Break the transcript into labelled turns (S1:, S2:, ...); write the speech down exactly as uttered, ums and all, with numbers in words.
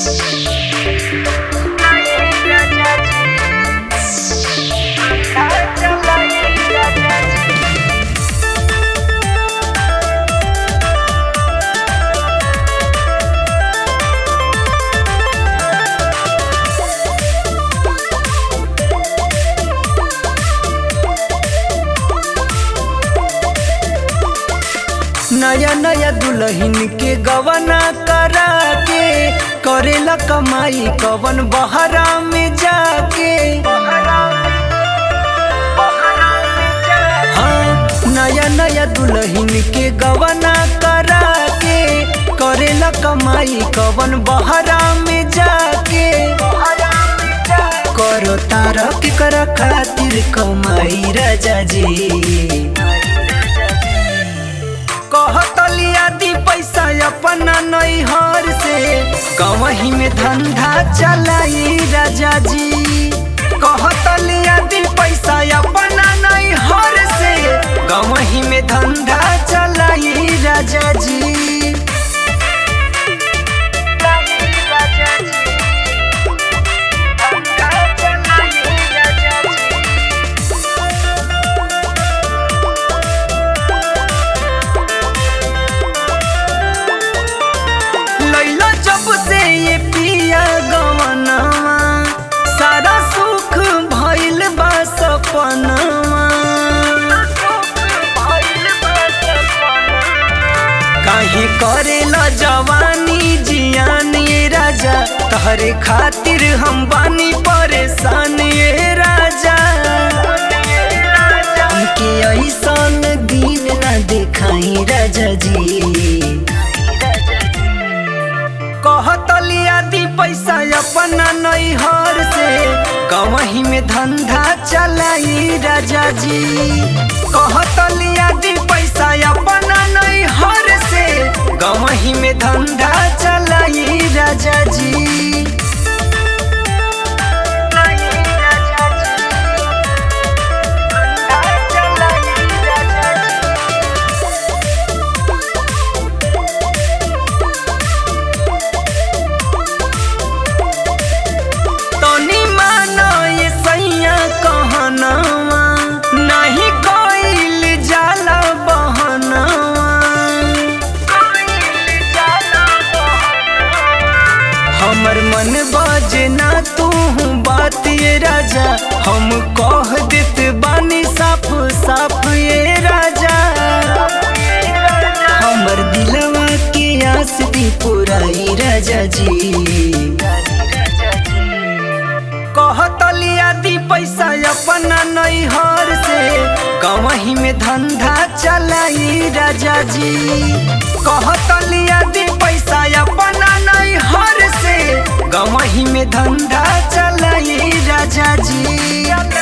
S1: नया नया दुल्हन के गवना करा के करेला कमाई कवन बहरा में जाके। हाँ, नया नया दुल्हन के गवना करा के करेला कमाई कवन बहरा में जाके। करो तारा के करा खातिर कमाई राजा जी। कहतलिया दी पैसा अपना नैहर से कवही में धंधा चलाई राजा जी। कहतलिया दी पैसा अपना नैहर से कवही में धंधा चलाई राजा जी। जब से ये पिया गवनवा सारा सुख भइल बा सपनवा। काहे करेला जवानी जियान ये राजा, तहरे खातिर हम बानी परेशान ये राजा। हमके ऐसन दिन ना दिखाई राजा जी। कहतलिया दी पैसा अपना नैहर से कवही में धंधा चलाई राजा जी। कहतलिया दी पैसा अपना नैहर से कवही में धंधा चलाई राजा जी। हमर मन बजना तू बात ये राजा, हम कह देत बानी साफ साफ ये राजा। हमर दिलवा के आस दी पुराई राजा जी। कहतलिया दी पैसा अपना नैहर से कवही में धंधा चलाई राजा जी। कहतलिया दी पैसा अपना नैहर से गवही में धंधा चलाई राजा जी।